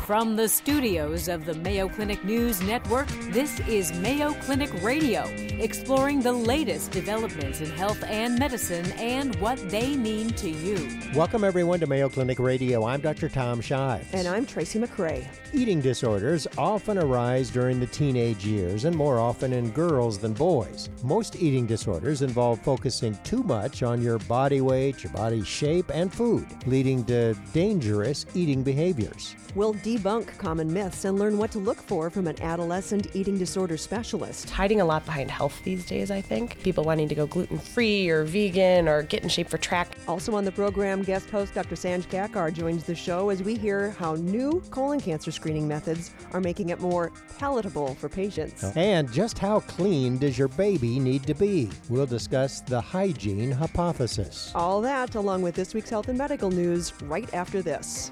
From the studios of the Mayo Clinic News Network, this is Mayo Clinic Radio, exploring the latest developments in health and medicine and what they mean to you. Welcome, everyone, to Mayo Clinic Radio. I'm Dr. Tom Shives. And I'm Tracy McRae. Eating disorders often arise during the teenage years and more often in girls than boys. Most eating disorders involve focusing too much on your body weight, your body shape, and food, leading to dangerous eating behaviors. We'll debunk common myths and learn what to look for from an adolescent eating disorder specialist. Hiding a lot behind health these days, I think. People wanting to go gluten-free or vegan or get in shape for track. Also on the program, guest host Dr. Sanj Kakar joins the show as we hear how new colon cancer screening methods are making it more palatable for patients. And just how clean does your baby need to be? We'll discuss the hygiene hypothesis. All that, along with this week's health and medical news, right after this.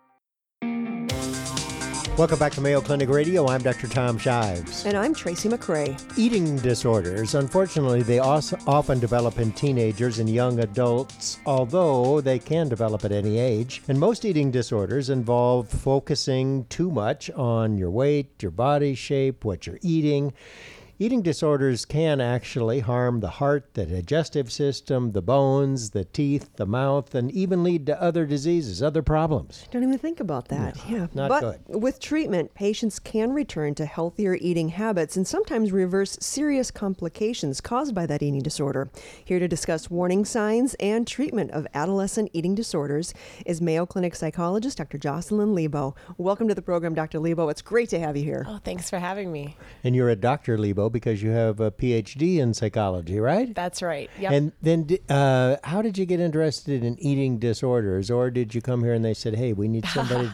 Welcome back to Mayo Clinic Radio. I'm Dr. Tom Shives. And I'm Tracy McRae. Eating disorders, unfortunately, they also often develop in teenagers and young adults, although they can develop at any age. And most eating disorders involve focusing too much on your weight, your body shape, what you're eating. Eating disorders can actually harm the heart, the digestive system, the bones, the teeth, the mouth, and even lead to other diseases, other problems. Don't even think about that. Not good. With treatment, patients can return to healthier eating habits and sometimes reverse serious complications caused by that eating disorder. Here to discuss warning signs and treatment of adolescent eating disorders is Mayo Clinic psychologist Dr. Jocelyn Lebo. Welcome to the program, Dr. Lebo. It's great to have you here. Oh, thanks for having me. And you're a Dr. Lebo because you have a PhD in psychology, right? That's right. Yep. And then how did you get interested in eating disorders? Or did you come here and they said, hey, we need somebody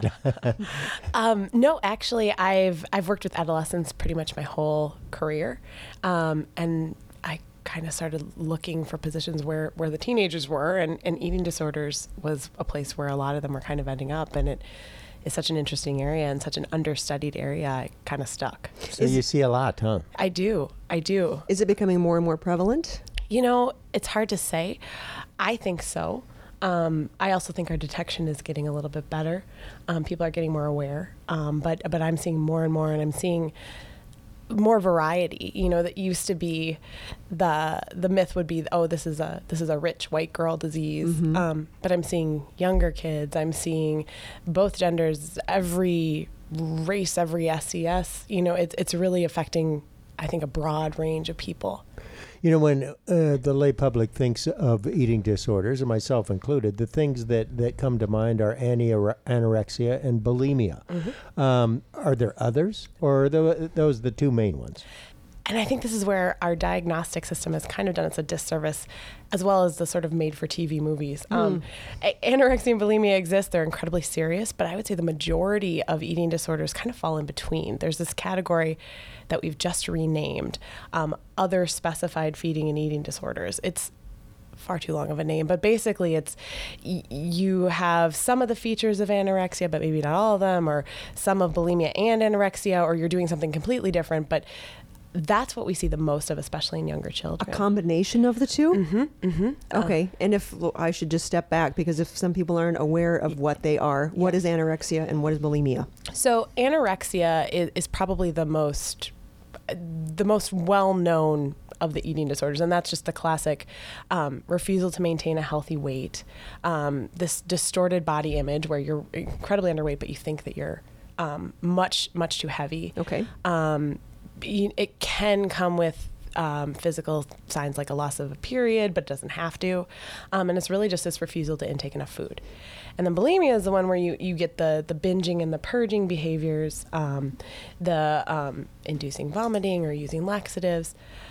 to... No, actually, I've worked with adolescents pretty much my whole career. And I kind of started looking for positions where the teenagers were, and eating disorders was a place where a lot of them were kind of ending up. And it is such an interesting area and such an understudied area, I kind of stuck. So you see a lot, huh? I do. Is it becoming more and more prevalent? You know, it's hard to say. I think so. I also think our detection is getting a little bit better. People are getting more aware. But I'm seeing more and more, and I'm seeing more variety. You know, that used to be the myth would be, oh, this is a rich white girl disease. Mm-hmm. But I'm seeing younger kids. I'm seeing both genders, every race, every SES. You know, it's really affecting, I think, a broad range of people. You know, when the lay public thinks of eating disorders, and myself included, the things that come to mind are anorexia and bulimia. Mm-hmm. Are there others, or are those the two main ones? And I think this is where our diagnostic system has kind of done us a disservice, as well as the sort of made-for-TV movies. Anorexia and bulimia exist. They're incredibly serious, but I would say the majority of eating disorders kind of fall in between. There's this category that we've just renamed, other specified feeding and eating disorders. It's far too long of a name, but basically it's you have some of the features of anorexia, but maybe not all of them, or some of bulimia and anorexia, or you're doing something completely different, but that's what we see the most of, especially in younger children. A combination of the two? Mm-hmm, mm-hmm. Okay. And if I should just step back, because if some people aren't aware of what they are, what is anorexia and what is bulimia? So anorexia is probably the most well-known of the eating disorders, and that's just the classic refusal to maintain a healthy weight, this distorted body image where you're incredibly underweight, but you think that you're much too heavy. Okay. It can come with physical signs like a loss of a period, but it doesn't have to. And it's really just this refusal to intake enough food. And then bulimia is the one where you get the binging and the purging behaviors, the inducing vomiting or using laxatives.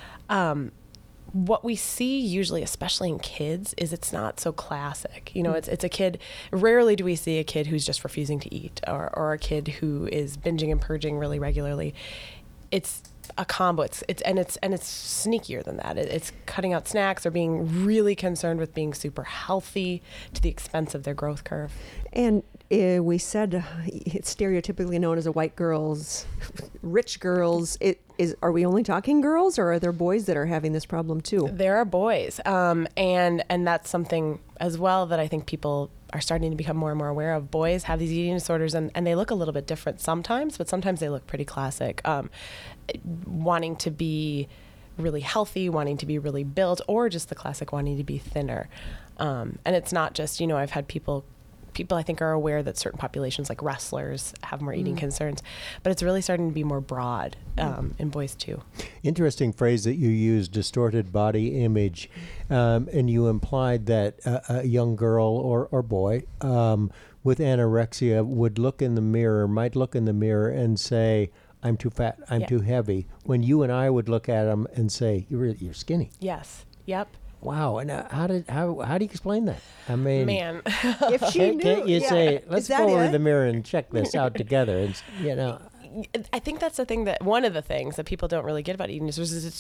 What we see usually, especially in kids, is it's not so classic. You know, it's a kid. Rarely do we see a kid who's just refusing to eat, or a kid who is binging and purging really regularly. It's a combo. It's sneakier than that. It's cutting out snacks or being really concerned with being super healthy to the expense of their growth curve. And we said it's stereotypically known as a white girls, rich girls. Are we only talking girls, or are there boys that are having this problem too? There are boys, and that's something as well that I think people are starting to become more and more aware of. Boys have these eating disorders, and they look a little bit different sometimes, but sometimes they look pretty classic. Wanting to be really healthy, wanting to be really built, or just the classic wanting to be thinner. And it's not just, I've had people I think are aware that certain populations like wrestlers have more eating concerns, but it's really starting to be more broad in boys too. Interesting phrase that you used, distorted body image, and you implied that a young girl or boy with anorexia might look in the mirror and say, I'm too fat, I'm too heavy, when you and I would look at them and say, you're skinny. Yes. Yep. Wow, and how do you explain that? I mean, Man, If she knew, can't you say, let's go over to the mirror and check this out together? And I think that's the thing that one of the things that people don't really get about eating disorders is it's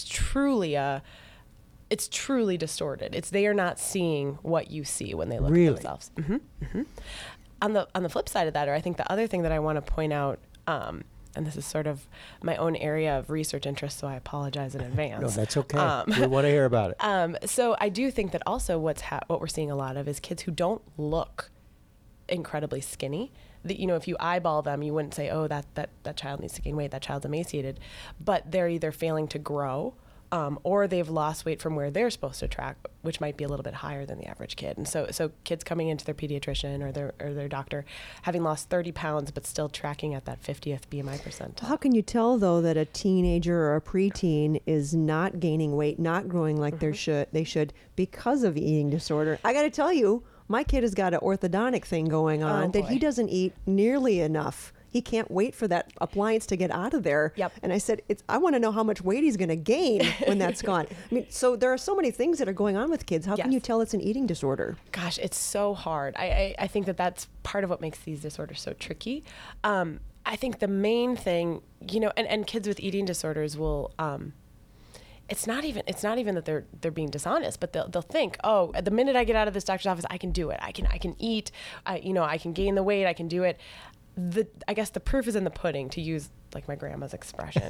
truly distorted. They are not seeing what you see when they look at themselves. On the flip side of that, or I think the other thing that I want to point out, and this is sort of my own area of research interest, so I apologize in advance. No, that's okay. We want to hear about it. So I do think that also what we're seeing a lot of is kids who don't look incredibly skinny. That, if you eyeball them, you wouldn't say, oh, that child needs to gain weight, that child's emaciated. But they're either failing to grow, or they've lost weight from where they're supposed to track, which might be a little bit higher than the average kid. And so kids coming into their pediatrician or their doctor having lost 30 pounds but still tracking at that 50th BMI percentile. How can you tell, though, that a teenager or a preteen is not gaining weight, not growing like they should because of eating disorder? I got to tell you, my kid has got an orthodontic thing going on that he doesn't eat nearly enough. He can't wait for that appliance to get out of there. Yep. And I said, I want to know how much weight he's going to gain when that's gone. I mean, so there are so many things that are going on with kids. How can you tell it's an eating disorder? Gosh, it's so hard. I think that's part of what makes these disorders so tricky. I think the main thing, and kids with eating disorders will, it's not even that they're being dishonest, but they'll think, oh, the minute I get out of this doctor's office, I can do it. I can eat. I can gain the weight. I can do it. I guess the proof is in the pudding, to use like my grandma's expression.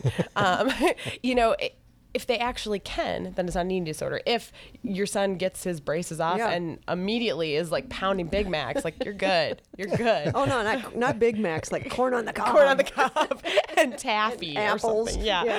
If they actually can, then it's not an eating disorder. If your son gets his braces off and immediately is like pounding Big Macs, like, you're good. You're good. Oh, no, not Big Macs, like corn on the cob. Corn on the cob and taffy and apples. Or something. Yeah.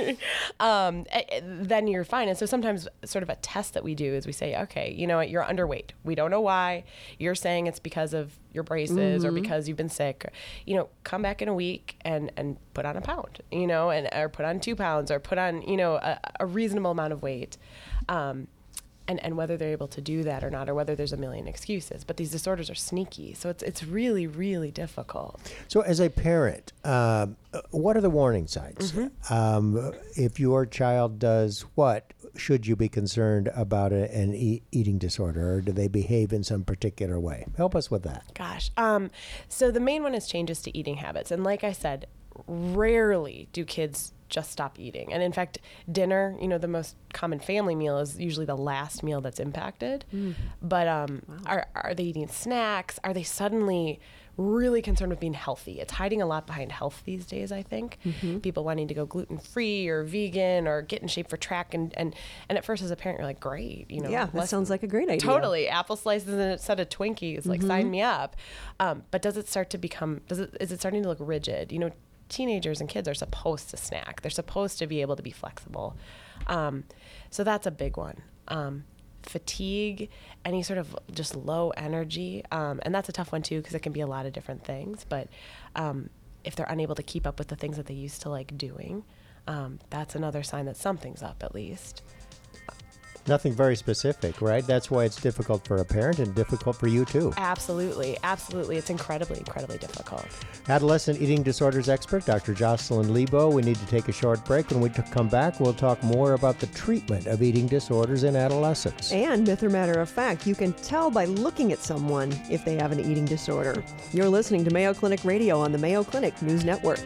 Then you're fine. And so sometimes sort of a test that we do is we say, okay, you know what, you're underweight. We don't know why. You're saying it's because of your braces or because you've been sick. Come back in a week and put on a pound, or put on 2 pounds, or put on, a reasonable amount of weight. And whether they're able to do that or not, or whether there's a million excuses. But these disorders are sneaky, so it's really, really difficult. So as a parent, what are the warning signs? If your child does what, should you be concerned about an eating disorder, or do they behave in some particular way? Help us with that. Gosh. So the main one is changes to eating habits. And like I said, rarely do kids just stop eating. And in fact, dinner, the most common family meal is usually the last meal that's impacted. But are they eating snacks? Are they suddenly really concerned with being healthy? It's hiding a lot behind health these days, I think. People wanting to go gluten-free or vegan or get in shape for track. And at first as a parent, you're like, great. That sounds like a great idea. Totally. Apple slices and a set of Twinkies, like, sign me up. But does it start to become, is it starting to look rigid? Teenagers and kids are supposed to snack. They're supposed to be able to be flexible. So that's a big one. Fatigue, any sort of just low energy. And that's a tough one too, because it can be a lot of different things. But if they're unable to keep up with the things that they used to like doing, that's another sign that something's up at least. Nothing very specific, right? That's why it's difficult for a parent and difficult for you too. Absolutely. Absolutely. It's incredibly, incredibly difficult. Adolescent eating disorders expert, Dr. Jocelyn Lebo. We need to take a short break. When we come back, we'll talk more about the treatment of eating disorders in adolescents. And myth or matter of fact, you can tell by looking at someone if they have an eating disorder. You're listening to Mayo Clinic Radio on the Mayo Clinic News Network.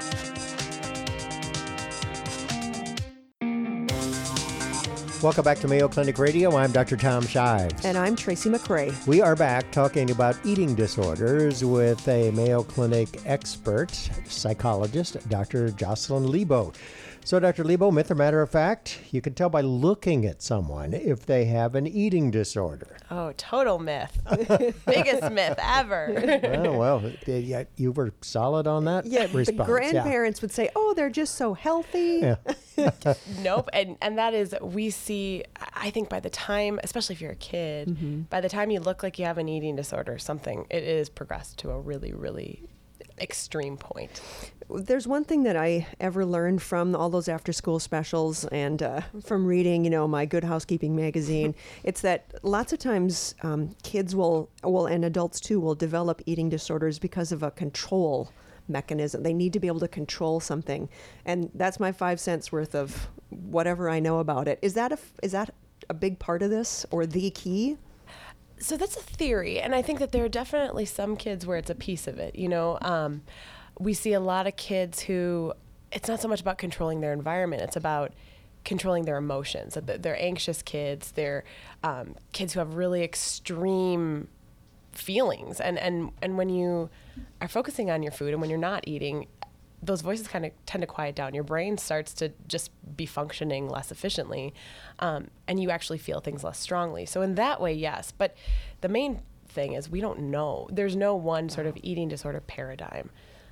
Welcome back to Mayo Clinic Radio. I'm Dr. Tom Shives. And I'm Tracy McRae. We are back talking about eating disorders with a Mayo Clinic expert, psychologist, Dr. Jocelyn Lebo. So, Dr. Lebo, myth or matter of fact, you can tell by looking at someone if they have an eating disorder. Oh, total myth. Biggest myth ever. Yeah, you were solid on that response. The grandparents would say, oh, they're just so healthy. Yeah. Nope. And that is, we see, I think by the time, especially if you're a kid, by the time you look like you have an eating disorder, it is progressed to a really, really extreme point. There's one thing that I ever learned from all those after-school specials and from reading, my Good Housekeeping magazine. It's that lots of times kids and adults too, will develop eating disorders because of a control mechanism. They need to be able to control something. And that's my 5 cents worth of whatever I know about it. Is that a big part of this, or the key? So that's a theory, and I think that there are definitely some kids where it's a piece of it. We see a lot of kids who, it's not so much about controlling their environment, it's about controlling their emotions. They're anxious kids, they're kids who have really extreme feelings. And when you are focusing on your food and when you're not eating, those voices kind of tend to quiet down. Your brain starts to just be functioning less efficiently, and you actually feel things less strongly. So in that way, yes. But the main thing is we don't know. There's no one sort of eating disorder paradigm.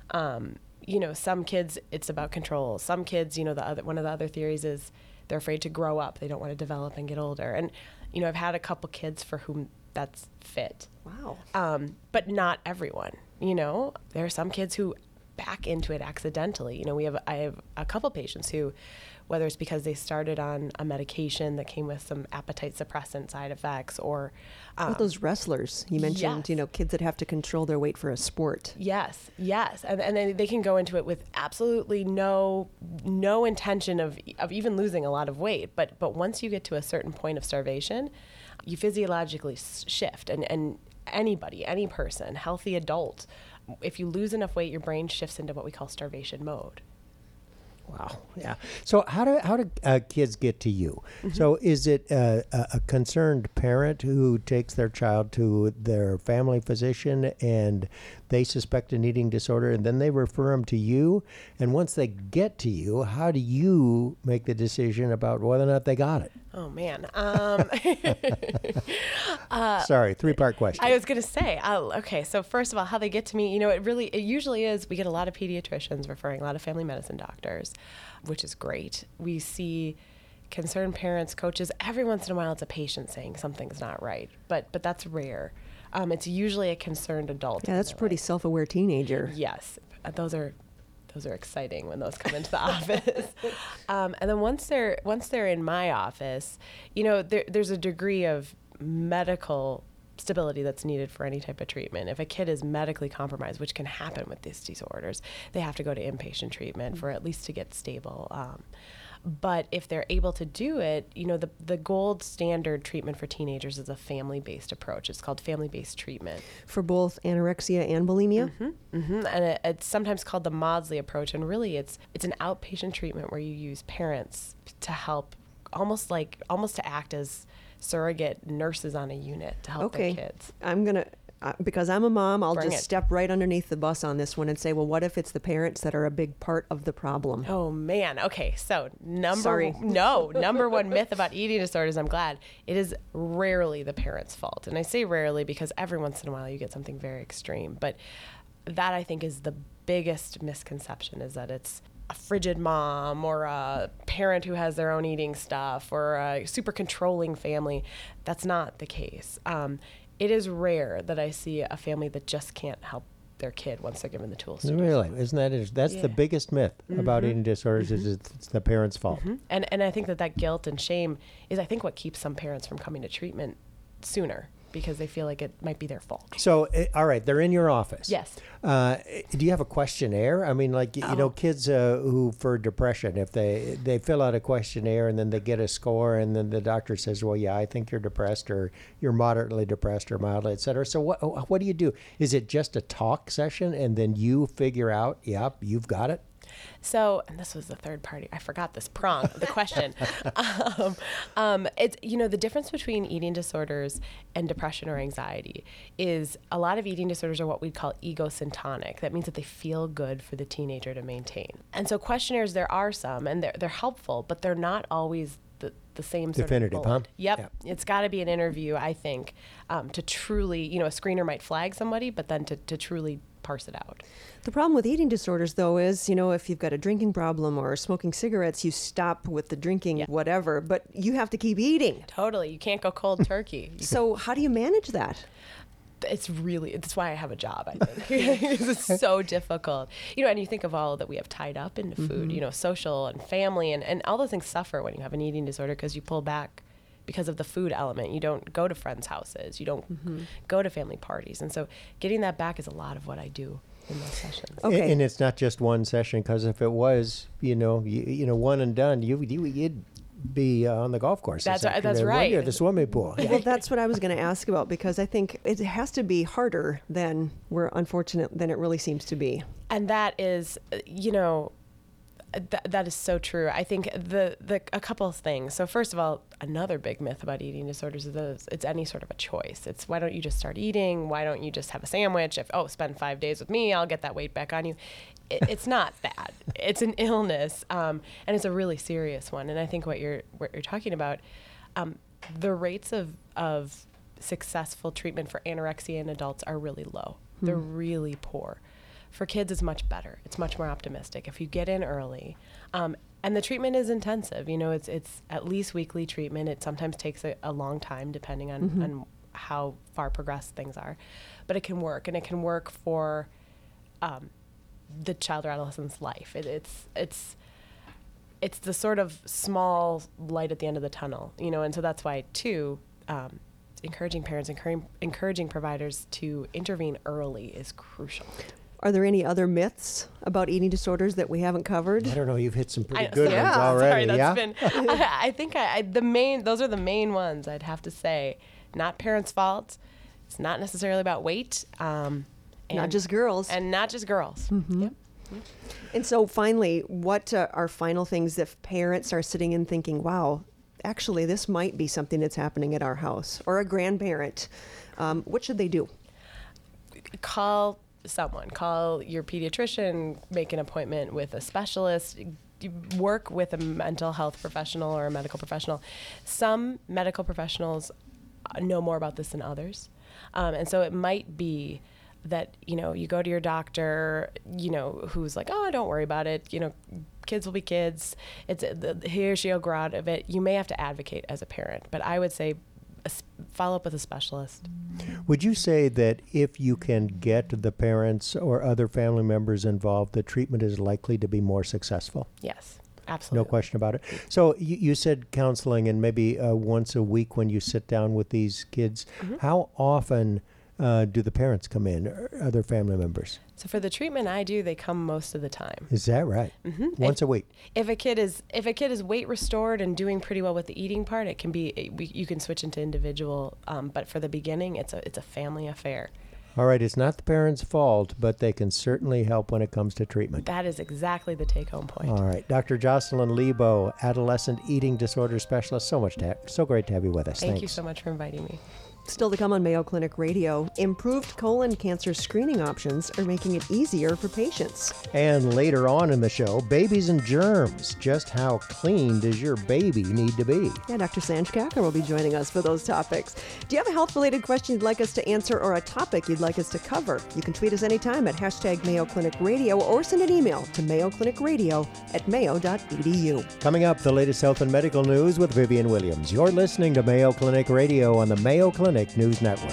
Some kids, it's about control. Some kids, one of the other theories is they're afraid to grow up. They don't want to develop and get older. And, I've had a couple kids for whom that's fit. Wow. But not everyone, There are some kids who back into it accidentally. I have a couple patients who, whether it's because they started on a medication that came with some appetite suppressant side effects, or those wrestlers you mentioned, yes. Kids that have to control their weight for a sport. Yes, and then they can go into it with absolutely no intention of even losing a lot of weight. But once you get to a certain point of starvation, you physiologically shift, and any person, healthy adult, if you lose enough weight, your brain shifts into what we call starvation mode. Wow. Yeah. So how do kids get to you? Mm-hmm. So is it a concerned parent who takes their child to their family physician and they suspect an eating disorder and then they refer them to you? And once they get to you, how do you make the decision about whether or not they got it? Oh, man. Sorry, 3-part question. I was going to say, okay, so first of all, how they get to me, it usually is, we get a lot of pediatricians referring, a lot of family medicine doctors, which is great. We see concerned parents, coaches. Every once in a while, it's a patient saying something's not right, but that's rare. It's usually a concerned adult. Yeah, that's a pretty self-aware teenager. Yes, those are exciting when those come into the office. And then once they're in my office, there's a degree of medical stability that's needed for any type of treatment. If a kid is medically compromised, which can happen with these disorders, they have to go to inpatient treatment for at least to get stable. But if they're able to do it, the gold standard treatment for teenagers is a family-based approach. It's called family-based treatment. For both anorexia and bulimia? Mm-hmm. Mm-hmm. And it's sometimes called the Maudsley approach. And really, it's an outpatient treatment where you use parents to help, almost to act as surrogate nurses on a unit to help their kids. I'm going to... because I'm a mom, I'll Bring just it. step right underneath the bus on this one and say, well, what if it's the parents that are a big part of the problem? Oh, man. Okay, so number one myth about eating disorders, I'm glad, it is rarely the parent's fault. And I say rarely because every once in a while you get something very extreme. But that, I think, is the biggest misconception, is that it's a frigid mom or a parent who has their own eating stuff or a super controlling family. That's not the case. It is rare that I see a family that just can't help their kid once they're given the tools to do Really? so. Isn't that interesting? That's the biggest myth about eating disorders is it's the parent's fault. Mm-hmm. And I think that guilt and shame is, I think, what keeps some parents from coming to treatment sooner, because they feel like it might be their fault. So, all right, they're in your office. Yes. Do you have a questionnaire? I mean, like, kids who, for depression, if they fill out a questionnaire and then they get a score and then the doctor says, well, yeah, I think you're depressed or you're moderately depressed or mildly, et cetera. So what do you do? Is it just a talk session and then you figure out, yep, you've got it? So, and this was the third party. I forgot this prong of the question. It's, the difference between eating disorders and depression or anxiety is a lot of eating disorders are what we call egosyntonic. That means that they feel good for the teenager to maintain. And so questionnaires, there are some, and they're helpful, but they're not always the same sort definitive, of bullet. huh? Yep. It's got to be an interview, I think, to truly, a screener might flag somebody, but then to truly parse it out. The problem with eating disorders, though, is, if you've got a drinking problem or smoking cigarettes, you stop with the drinking, whatever, but you have to keep eating. Totally. You can't go cold turkey. So how do you manage that? That's why I have a job, I think. It's so difficult. And you think of all that we have tied up into food, social and family and all those things suffer when you have an eating disorder because you pull back because of the food element. You don't go to friends' houses. You don't go to family parties. And so getting that back is a lot of what I do in those sessions. Okay. And it's not just one session, because if it was, one and done, you'd be on the golf course. That's right. Or the swimming pool. Well, that's what I was going to ask about, because I think it has to be harder than it really seems to be. And that is, that is so true. I think a couple of things. So first of all, another big myth about eating disorders is that it's any sort of a choice. It's why don't you just start eating? Why don't you just have a sandwich? Spend 5 days with me, I'll get that weight back on you. It's not that. It's an illness, and it's a really serious one. And I think what you're talking about, the rates of successful treatment for anorexia in adults are really low. They're really poor. For kids, it's much better. It's much more optimistic if you get in early. And the treatment is intensive. It's at least weekly treatment. It sometimes takes a long time depending on how far progressed things are. But it can work, and it can work for the child or adolescent's life. It's the sort of small light at the end of the tunnel, and so that's why, too, encouraging parents, encouraging providers to intervene early is crucial. Are there any other myths about eating disorders that we haven't covered? I don't know. You've hit some pretty good ones already. Sorry, yeah. Been, I think those are the main ones. I'd have to say, not parents' fault. It's not necessarily about weight. Not just girls. And not just girls. Mm-hmm. Yep. And so finally, what are final things if parents are sitting and thinking, wow, actually, this might be something that's happening at our house, or a grandparent? What should they do? Call someone. Call your pediatrician, make an appointment with a specialist, work with a mental health professional or a medical professional. Some medical professionals know more about this than others. And so it might be that, you go to your doctor, who's like, oh, don't worry about it. Kids will be kids. He or she will grow out of it. You may have to advocate as a parent, but I would say follow up with a specialist. Would you say that if you can get the parents or other family members involved, the treatment is likely to be more successful? Yes, absolutely. No question about it. So you said counseling, and maybe once a week when you sit down with these kids. Mm-hmm. How often do the parents come in, or other family members? So for the treatment I do, they come most of the time. Is that right? Mm-hmm. Once a week. If a kid is weight restored and doing pretty well with the eating part, it can be you can switch into individual. But for the beginning, it's a family affair. All right, it's not the parents' fault, but they can certainly help when it comes to treatment. That is exactly the take-home point. All right, Dr. Jocelyn Lebo, adolescent eating disorder specialist. So great to have you with us. Thank Thanks. you so much for inviting me. Still to come on Mayo Clinic Radio, improved colon cancer screening options are making it easier for patients. And later on in the show, babies and germs. Just how clean does your baby need to be? Yeah, Dr. Sanj Kakkar will be joining us for those topics. Do you have a health-related question you'd like us to answer or a topic you'd like us to cover? You can tweet us anytime at #Mayo Clinic Radio or send an email to mayoclinicradio@mayo.edu. Coming up, the latest health and medical news with Vivian Williams. You're listening to Mayo Clinic Radio on the Mayo Clinic News Network.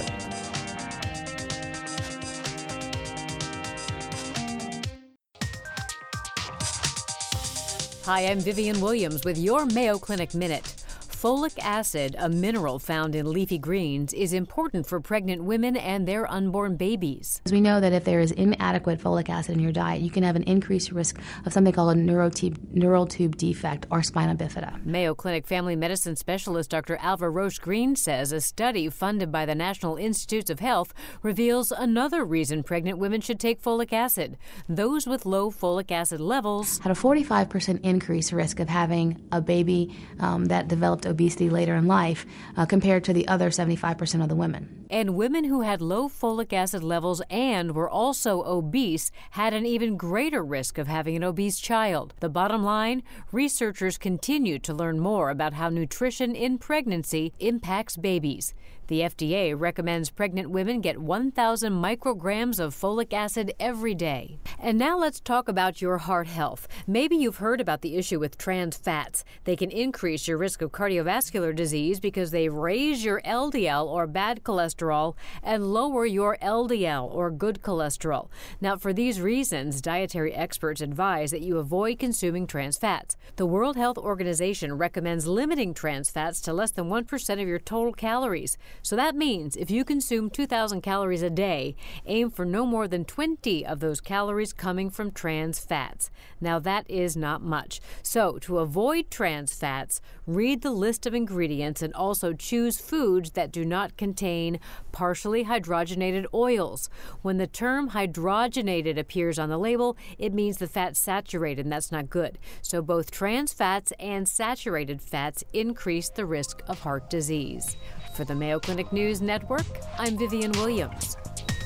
Hi, I'm Vivian Williams with your Mayo Clinic Minute. Folic acid, a mineral found in leafy greens, is important for pregnant women and their unborn babies. We know that if there is inadequate folic acid in your diet, you can have an increased risk of something called a neural tube defect or spina bifida. Mayo Clinic family medicine specialist Dr. Alva Roche Green says a study funded by the National Institutes of Health reveals another reason pregnant women should take folic acid. Those with low folic acid levels had a 45% increased risk of having a baby that developed obesity later in life compared to the other 75% of the women. And women who had low folic acid levels and were also obese had an even greater risk of having an obese child. The bottom line, researchers continue to learn more about how nutrition in pregnancy impacts babies. The FDA recommends pregnant women get 1,000 micrograms of folic acid every day. And now let's talk about your heart health. Maybe you've heard about the issue with trans fats. They can increase your risk of cardiovascular disease because they raise your LDL or bad cholesterol and lower your LDL or good cholesterol. Now, for these reasons, dietary experts advise that you avoid consuming trans fats. The World Health Organization recommends limiting trans fats to less than 1% of your total calories. So that means if you consume 2,000 calories a day, aim for no more than 20 of those calories coming from trans fats. Now that is not much. So to avoid trans fats, read the list of ingredients and also choose foods that do not contain partially hydrogenated oils. When the term hydrogenated appears on the label, it means the fat's saturated, and that's not good. So both trans fats and saturated fats increase the risk of heart disease. For the Mayo Clinic News Network, I'm Vivian Williams.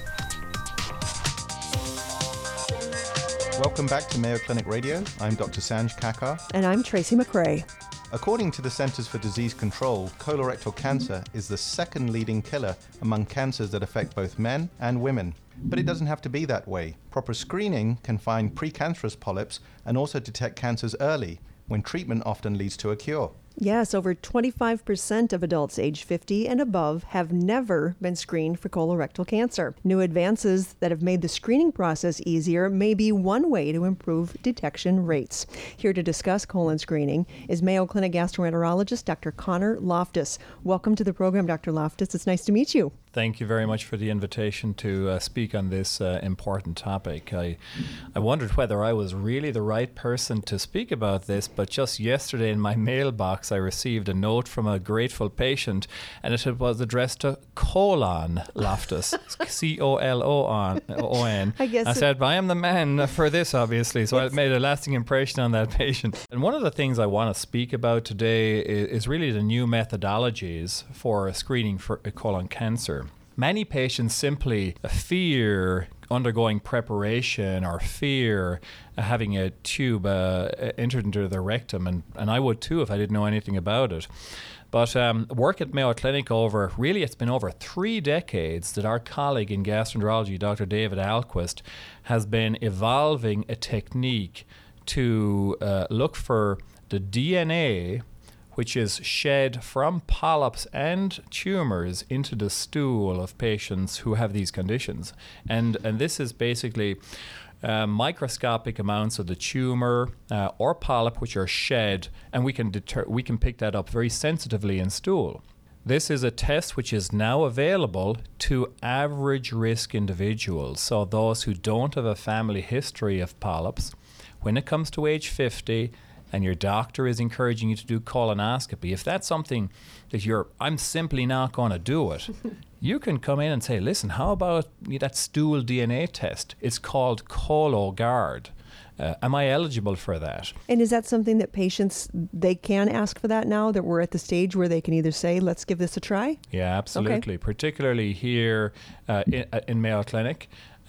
Welcome back to Mayo Clinic Radio. I'm Dr. Sanj Kakar. And I'm Tracy McRae. According to the Centers for Disease Control, colorectal cancer is the second leading killer among cancers that affect both men and women. But it doesn't have to be that way. Proper screening can find precancerous polyps and also detect cancers early, when treatment often leads to a cure. Yes, over 25% of adults age 50 and above have never been screened for colorectal cancer. New advances that have made the screening process easier may be one way to improve detection rates. Here to discuss colon screening is Mayo Clinic gastroenterologist Dr. Connor Loftus. Welcome to the program, Dr. Loftus. It's nice to meet you. Thank you very much for the invitation to speak on this important topic. I wondered whether I was really the right person to speak about this, but just yesterday in my mailbox I received a note from a grateful patient, and it was addressed to Colon Loftus, C-O-L-O-N. I said, I am the man for this, obviously, so it made a lasting impression on that patient. And one of the things I want to speak about today is really the new methodologies for screening for colon cancer. Many patients simply fear undergoing preparation or fear having a tube entered into their rectum, and I would too if I didn't know anything about it. But work at Mayo Clinic it's been over 3 decades that our colleague in gastroenterology, Dr. David Ahlquist, has been evolving a technique to look for the DNA which is shed from polyps and tumors into the stool of patients who have these conditions. And this is basically microscopic amounts of the tumor or polyp which are shed, and we can pick that up very sensitively in stool. This is a test which is now available to average risk individuals, so those who don't have a family history of polyps. When it comes to age 50, and your doctor is encouraging you to do colonoscopy, if that's something that I'm simply not going to do it, you can come in and say, listen, how about that stool DNA test? It's called Cologuard. Am I eligible for that? And is that something that patients, they can ask for that now, that we're at the stage where they can either say, let's give this a try? Yeah, absolutely. Okay. Particularly here in Mayo Clinic,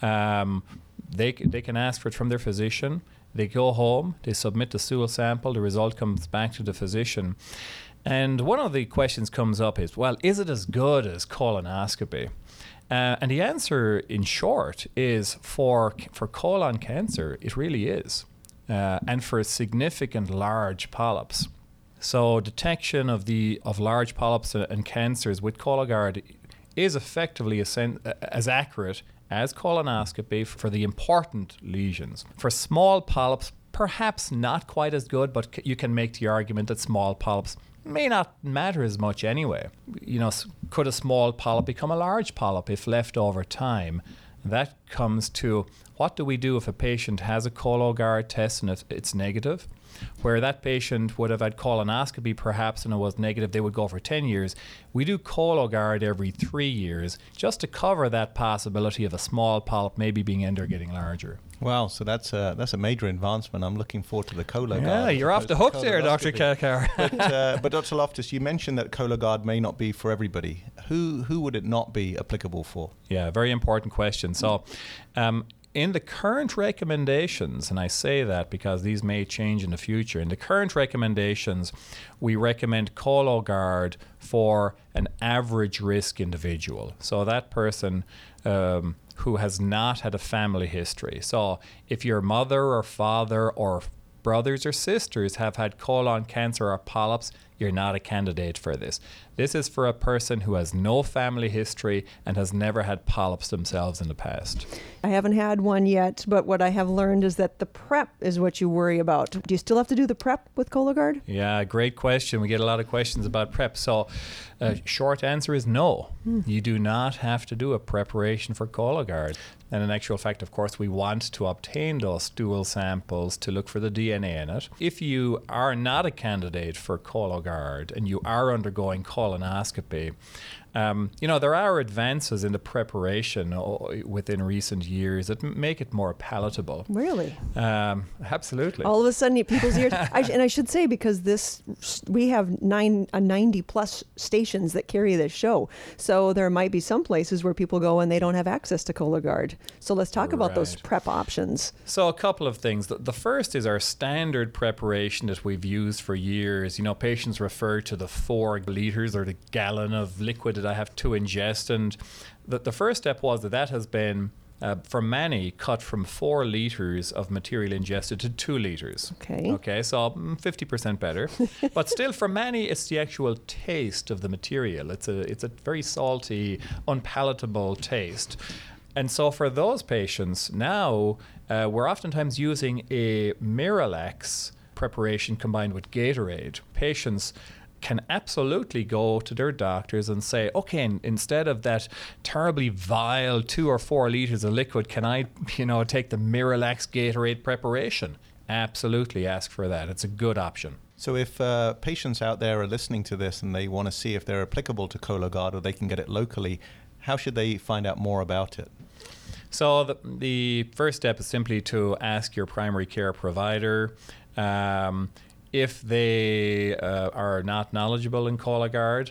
they can ask for it from their physician. They go home, they submit the stool sample, the result comes back to the physician. And one of the questions comes up is, well, is it as good as colonoscopy? And the answer, in short, is for colon cancer, it really is. And for significant large polyps. So detection of large polyps and cancers with Cologuard is effectively as accurate as colonoscopy for the important lesions. For small polyps, perhaps not quite as good, but you can make the argument that small polyps may not matter as much anyway. Could a small polyp become a large polyp if left over time? That comes to, what do we do if a patient has a Cologuard test and it's negative? Where that patient would have had colonoscopy perhaps and it was negative, they would go for 10 years. We do Cologuard every 3 years just to cover that possibility of a small polyp maybe being end or getting larger. Wow, so that's a major advancement. I'm looking forward to the Cologuard. Yeah, you're off the hook there, Dr. Kalkar. But Dr. Loftus, you mentioned that Cologuard may not be for everybody. Who would it not be applicable for? Yeah, very important question. So, in the current recommendations, and I say that because these may change in the future, in the current recommendations, we recommend Cologuard for an average risk individual. So that person who has not had a family history. So if your mother or father or brothers or sisters have had colon cancer or polyps, you're not a candidate for this. This is for a person who has no family history and has never had polyps themselves in the past. I haven't had one yet, but what I have learned is that the prep is what you worry about. Do you still have to do the prep with Cologuard? Yeah, great question. We get a lot of questions about prep. So short answer is no. You do not have to do a preparation for Cologuard. And in actual fact, of course, we want to obtain those stool samples to look for the DNA in it. If you are not a candidate for Cologuard and you are undergoing colonoscopy, there are advances in the preparation within recent years that make it more palatable. Really? Absolutely. All of a sudden, people's ears. And I should say, because we have 90 plus stations that carry this show, so there might be some places where people go and they don't have access to Cologuard. So let's talk about those prep options. So a couple of things. The first is our standard preparation that we've used for years. Patients refer to the 4 liters or the gallon of liquid that I have to ingest, and the first step was that has been for many cut from 4 liters of material ingested to 2 liters. Okay, so 50% better. But still, for many, it's the actual taste of the material. It's a very salty, unpalatable taste. And so for those patients, now we're oftentimes using a Miralax preparation combined with Gatorade. Patients can absolutely go to their doctors and say, okay, instead of that terribly vile 2 or 4 liters of liquid, can I, take the Miralax Gatorade preparation? Absolutely ask for that. It's a good option. So if patients out there are listening to this and they want to see if they're applicable to Cologuard or they can get it locally, how should they find out more about it? So the first step is simply to ask your primary care provider. If they are not knowledgeable in Cologuard,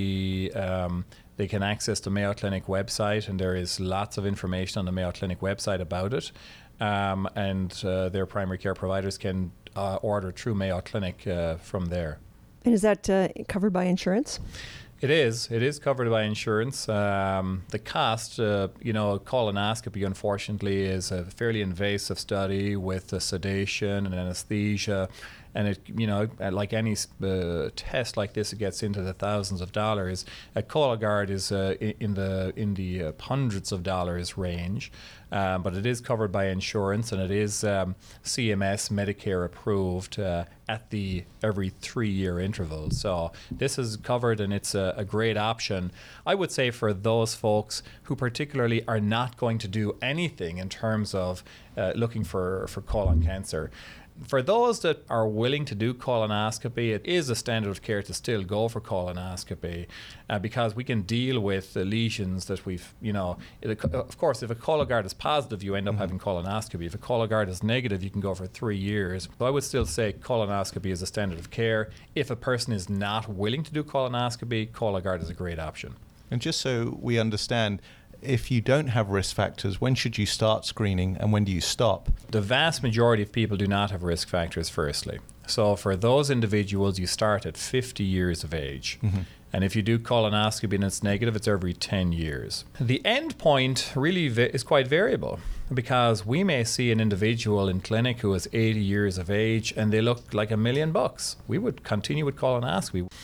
they can access the Mayo Clinic website, and there is lots of information on the Mayo Clinic website about it. And their primary care providers can order through Mayo Clinic from there. And is that covered by insurance? It is covered by insurance. The cost, colonoscopy, unfortunately, is a fairly invasive study with sedation and anesthesia. And it, like any test like this, it gets into the thousands of dollars. Cologuard is in the hundreds of dollars range, but it is covered by insurance, and it is CMS Medicare approved at the every 3-year interval. So this is covered, and it's a great option. I would say for those folks who particularly are not going to do anything in terms of looking for colon cancer. For those that are willing to do colonoscopy, it is a standard of care to still go for colonoscopy because we can deal with the lesions that we've, of course, if a Cologuard is positive, you end up having colonoscopy. If a Cologuard is negative, you can go for 3 years. So I would still say colonoscopy is a standard of care. If a person is not willing to do colonoscopy, Cologuard is a great option. And just so we understand, if you don't have risk factors, when should you start screening and when do you stop? The vast majority of people do not have risk factors, firstly. So for those individuals, you start at 50 years of age. And if you do colonoscopy and it's negative, it's every 10 years. The end point really is quite variable because we may see an individual in clinic who is 80 years of age and they look like $1 million. We would continue with colonoscopy.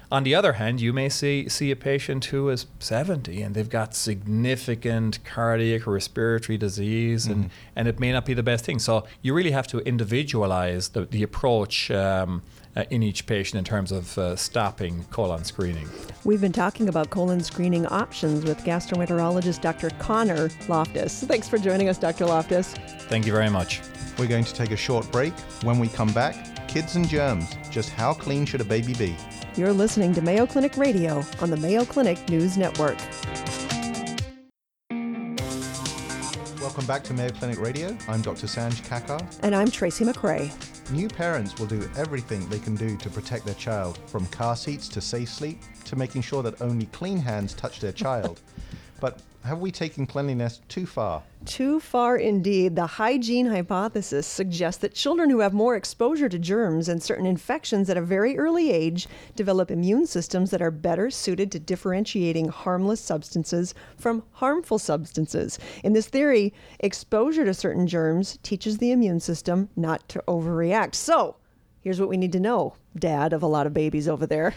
On the other hand, you may see a patient who is 70 and they've got significant cardiac or respiratory disease, and it may not be the best thing. So you really have to individualize the approach in each patient in terms of stopping colon screening. We've been talking about colon screening options with gastroenterologist Dr. Connor Loftus. Thanks for joining us, Dr. Loftus. Thank you very much. We're going to take a short break. When we come back, kids and germs, just how clean should a baby be? You're listening to Mayo Clinic Radio on the Mayo Clinic News Network. Welcome back to Mayo Clinic Radio. I'm Dr. Sanj Kakar. And I'm Tracy McRae. New parents will do everything they can do to protect their child, from car seats to safe sleep to making sure that only clean hands touch their child. But have we taken cleanliness too far? Too far indeed. The hygiene hypothesis suggests that children who have more exposure to germs and certain infections at a very early age develop immune systems that are better suited to differentiating harmless substances from harmful substances. In this theory, exposure to certain germs teaches the immune system not to overreact. So, here's what we need to know, Dad of a lot of babies over there.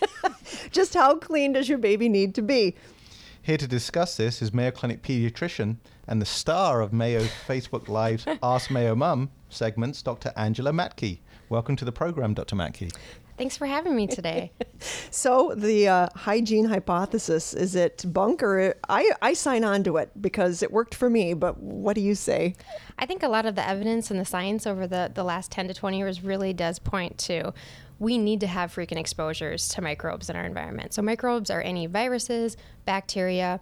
Just how clean does your baby need to be? Here to discuss this is Mayo Clinic pediatrician and the star of Mayo Facebook Live's Ask Mayo Mum segments, Dr. Angela Matke. Welcome to the program, Dr. Matke. Thanks for having me today. So the hygiene hypothesis, is it bunk or I sign on to it because it worked for me, but what do you say? I think a lot of the evidence and the science over the last 10 to 20 years really does point to we need to have frequent exposures to microbes in our environment. So microbes are any viruses, bacteria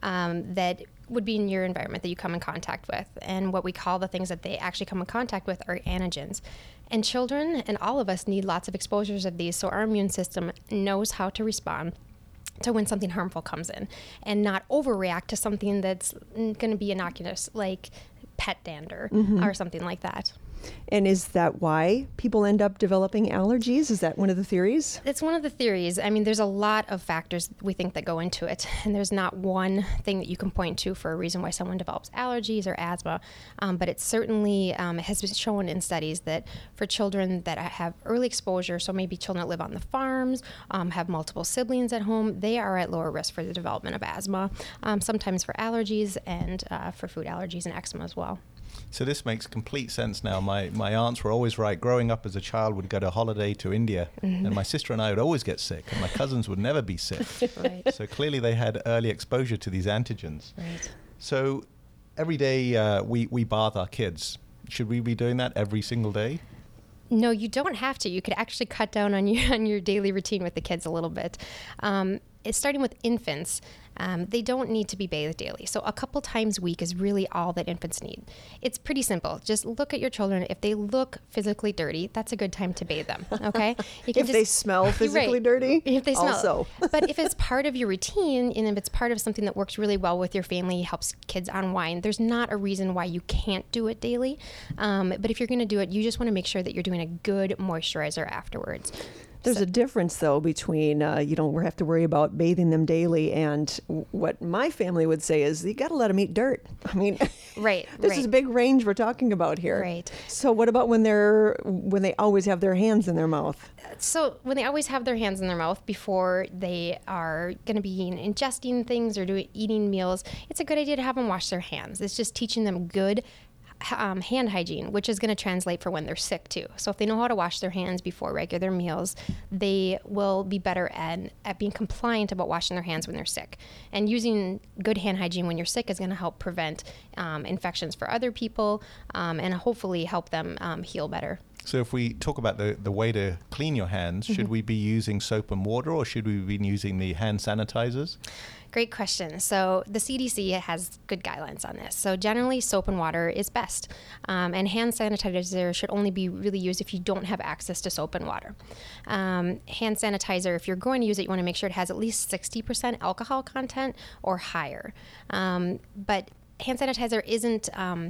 that would be in your environment that you come in contact with. And what we call the things that they actually come in contact with are antigens. And children and all of us need lots of exposures of these so our immune system knows how to respond to when something harmful comes in and not overreact to something that's going to be innocuous, like pet dander or something like that. And is that why people end up developing allergies? Is that one of the theories? It's one of the theories. I mean, there's a lot of factors we think that go into it, and there's not one thing that you can point to for a reason why someone develops allergies or asthma. But it certainly has been shown in studies that for children that have early exposure, so maybe children that live on the farms, have multiple siblings at home, they are at lower risk for the development of asthma, sometimes for allergies and for food allergies and eczema as well. So this makes complete sense now. My aunts were always right. Growing up as a child, would go to holiday to India, and my sister and I would always get sick, and my cousins would never be sick. Right. So clearly they had early exposure to these antigens. Right. So every day we bath our kids. Should we be doing that every single day? No, you don't have to. You could actually cut down on your daily routine with the kids a little bit. It's starting with infants. They don't need to be bathed daily. So a couple times a week is really all that infants need. It's pretty simple. Just look at your children. If they look physically dirty, that's a good time to bathe them, okay? You can if they smell physically dirty? If they smell. Also. But if it's part of your routine and if it's part of something that works really well with your family, helps kids unwind, there's not a reason why you can't do it daily. But if you're going to do it, you just want to make sure that you're doing a good moisturizer afterwards. There's a difference, though, between you don't have to worry about bathing them daily and what my family would say is you got to let them eat dirt. I mean, right. This is a big range we're talking about here. Right. So what about when they always have their hands in their mouth? So when they always have their hands in their mouth before they are going to be ingesting things or eating meals, it's a good idea to have them wash their hands. It's just teaching them good hand hygiene, which is going to translate for when they're sick too. So if they know how to wash their hands before regular meals, they will be better at being compliant about washing their hands when they're sick. And using good hand hygiene when you're sick is going to help prevent infections for other people and hopefully help them heal better. So if we talk about the way to clean your hands, should we be using soap and water or should we be using the hand sanitizers? Great question. So the CDC has good guidelines on this. So generally, soap and water is best. And hand sanitizer should only be really used if you don't have access to soap and water. Hand sanitizer, if you're going to use it, you want to make sure it has at least 60% alcohol content or higher. But hand sanitizer isn't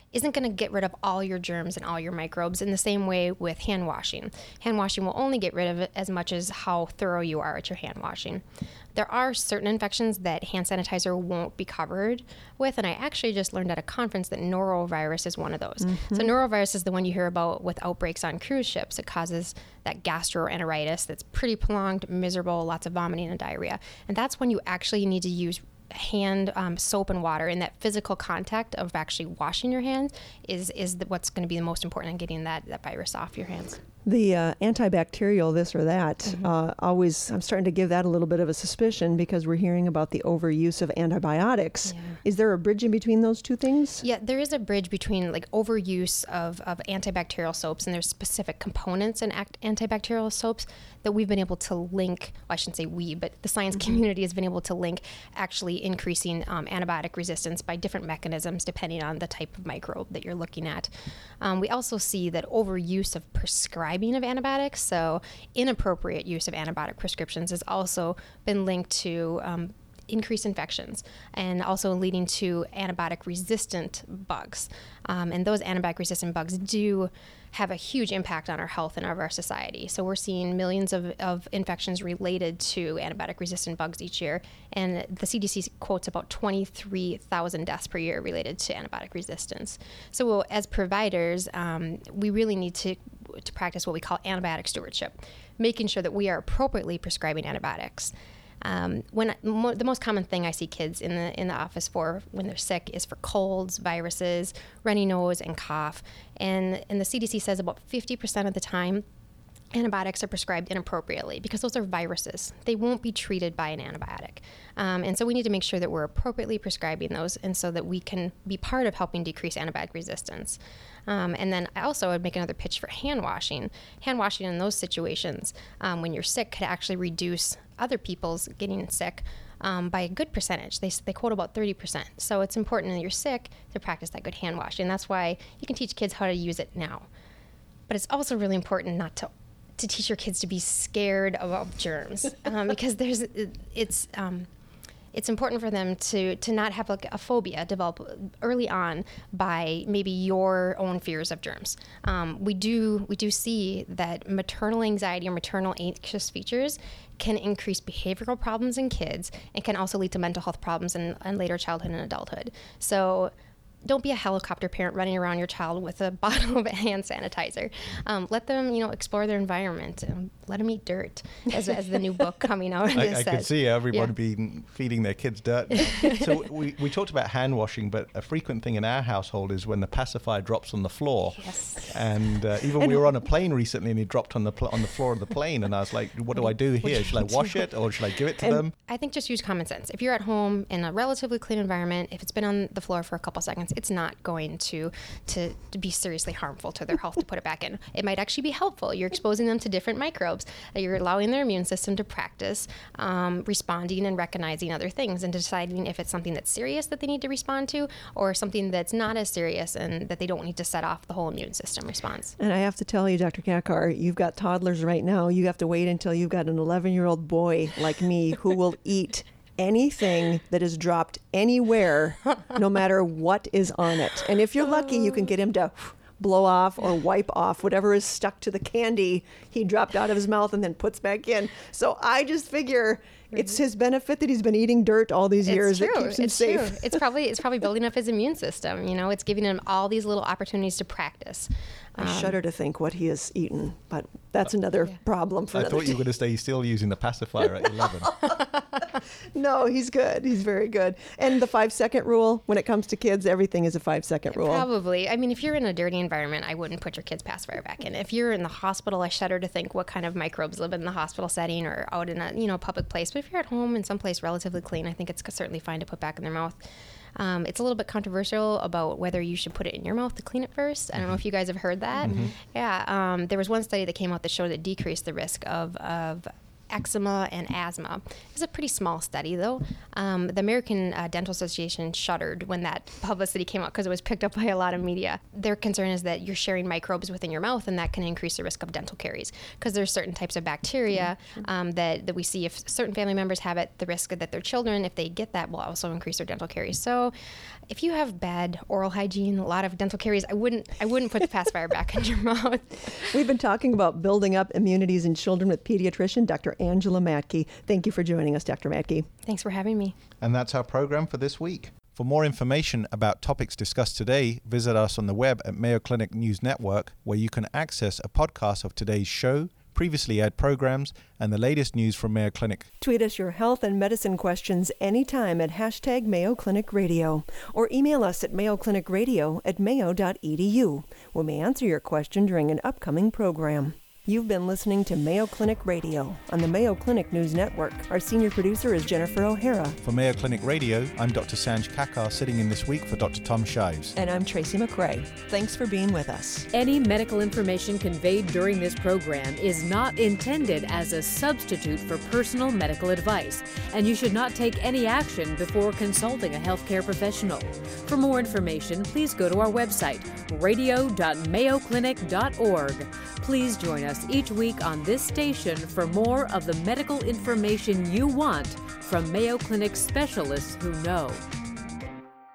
isn't going to get rid of all your germs and all your microbes in the same way with hand washing. Hand washing will only get rid of it as much as how thorough you are at your hand washing. There are certain infections that hand sanitizer won't be covered with, and I actually just learned at a conference that norovirus is one of those. So norovirus is the one you hear about with outbreaks on cruise ships. It causes that gastroenteritis that's pretty prolonged, miserable, lots of vomiting and diarrhea. And that's when you actually need to use hand soap and water, and that physical contact of actually washing your hands is what's going to be the most important in getting that virus off your hands. The antibacterial this or that, always, I'm starting to give that a little bit of a suspicion because we're hearing about the overuse of antibiotics. Yeah. Is there a bridge in between those two things? Yeah, there is a bridge between like overuse of antibacterial soaps, and there's specific components in antibacterial soaps that we've been able to link, well, I shouldn't say we, but the science community has been able to link actually increasing antibiotic resistance by different mechanisms depending on the type of microbe that you're looking at. We also see that overuse of prescribing of antibiotics, so inappropriate use of antibiotic prescriptions, has also been linked to increased infections and also leading to antibiotic resistant bugs. And those antibiotic resistant bugs do have a huge impact on our health and of our society. So we're seeing millions of infections related to antibiotic resistant bugs each year. And the CDC quotes about 23,000 deaths per year related to antibiotic resistance. So as providers, we really need to practice what we call antibiotic stewardship, making sure that we are appropriately prescribing antibiotics. The most common thing I see kids in the office for when they're sick is for colds, viruses, runny nose, and cough. And the CDC says about 50% of the time, antibiotics are prescribed inappropriately because those are viruses. They won't be treated by an antibiotic. And so we need to make sure that we're appropriately prescribing those, and so that we can be part of helping decrease antibiotic resistance. And then I also would make another pitch for hand washing. Hand washing in those situations, when you're sick, could actually reduce other people's getting sick by a good percentage. They quote about 30%. So it's important when you're sick to practice that good hand washing. And that's why you can teach kids how to use it now. But it's also really important not to teach your kids to be scared about germs, because it's important for them to not have like a phobia develop early on by maybe your own fears of germs. We do see that maternal anxiety or maternal anxious features can increase behavioral problems in kids and can also lead to mental health problems in later childhood and adulthood. So don't be a helicopter parent running around your child with a bottle of hand sanitizer. Let them, explore their environment. Let them eat dirt, as the new book coming out. I could see everyone being feeding their kids dirt. So we talked about hand washing, but a frequent thing in our household is when the pacifier drops on the floor. Yes. And even we were on a plane recently, and he dropped on the floor of the plane, and I was like, "What do I do here? Should I wash it or should I give it to them?" I think just use common sense. If you're at home in a relatively clean environment, if it's been on the floor for a couple seconds, it's not going to be seriously harmful to their health to put it back in. It might actually be helpful. You're exposing them to different microbes. You're allowing their immune system to practice responding and recognizing other things and deciding if it's something that's serious that they need to respond to, or something that's not as serious and that they don't need to set off the whole immune system response. And I have to tell you, Dr. Kakar, you've got toddlers right now. You have to wait until you've got an 11-year-old boy like me who will eat anything that is dropped anywhere, no matter what is on it. And if you're lucky, you can get him to blow off or wipe off whatever is stuck to the candy he dropped out of his mouth and then puts back in. So I just figure it's his benefit that he's been eating dirt all these years that keeps him safe. True. It's probably building up his immune system. It's giving him all these little opportunities to practice. I shudder to think what he has eaten, but that's another problem for another I thought you were going to say he's still using the pacifier at 11. No, he's good. He's very good. And the 5-second rule, when it comes to kids, everything is a 5-second rule. Probably. I mean, if you're in a dirty environment, I wouldn't put your kid's pacifier back in. If you're in the hospital, I shudder to think what kind of microbes live in the hospital setting or out in a public place. But if you're at home in some place relatively clean, I think it's certainly fine to put back in their mouth. It's a little bit controversial about whether you should put it in your mouth to clean it first. I don't know if you guys have heard that. Mm-hmm. Yeah. There was one study that came out that showed it decreased the risk of eczema and asthma. It's a pretty small study, though. The American Dental Association shuddered when that publicity came out because it was picked up by a lot of media. Their concern is that you're sharing microbes within your mouth, and that can increase the risk of dental caries because there's certain types of bacteria that we see if certain family members have it, the risk that their children, if they get that, will also increase their dental caries. So if you have bad oral hygiene, a lot of dental caries, I wouldn't put the pacifier back in your mouth. We've been talking about building up immunities in children with pediatrician Dr. Angela Mattke. Thank you for joining us, Dr. Mattke. Thanks for having me. And that's our program for this week. For more information about topics discussed today, visit us on the web at Mayo Clinic News Network, where you can access a podcast of today's show, previously aired programs, and the latest news from Mayo Clinic. Tweet us your health and medicine questions anytime at hashtag Mayo Clinic Radio, or email us at mayoclinicradio@mayo.edu. We may answer your question during an upcoming program. You've been listening to Mayo Clinic Radio on the Mayo Clinic News Network. Our senior producer is Jennifer O'Hara. For Mayo Clinic Radio, I'm Dr. Sanj Kakar, sitting in this week for Dr. Tom Shives. And I'm Tracy McRae. Thanks for being with us. Any medical information conveyed during this program is not intended as a substitute for personal medical advice, and you should not take any action before consulting a healthcare professional. For more information, please go to our website, radio.mayoclinic.org. Please join us each week on this station for more of the medical information you want from Mayo Clinic specialists who know.